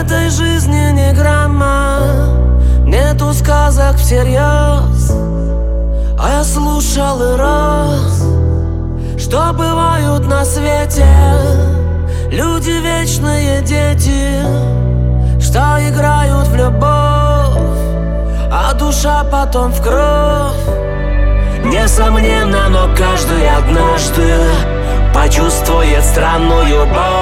этой жизни ни грамма, нету сказок всерьез. А я слушал и рос, что бывают на свете люди вечные дети, что играют в любовь, а душа потом в кровь. Несомненно, но каждый однажды почувствует странную боль.